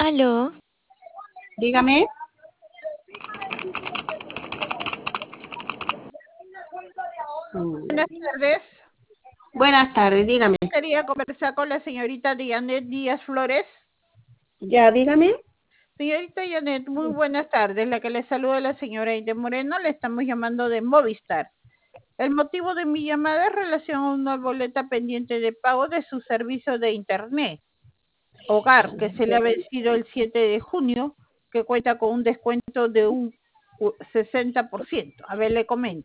Aló, Dígame. Buenas tardes. Buenas tardes, dígame. Quería conversar con la señorita Janet Díaz Flores. Ya, dígame. Señorita Janet, muy buenas tardes. La que le saluda la señora Inde Moreno. Le estamos llamando de Movistar. El motivo de mi llamada es relación a una boleta pendiente de pago de su servicio de Internet Hogar, que se le ha vencido el 7 de junio, que cuenta con un descuento de un 60%. A ver, le comento.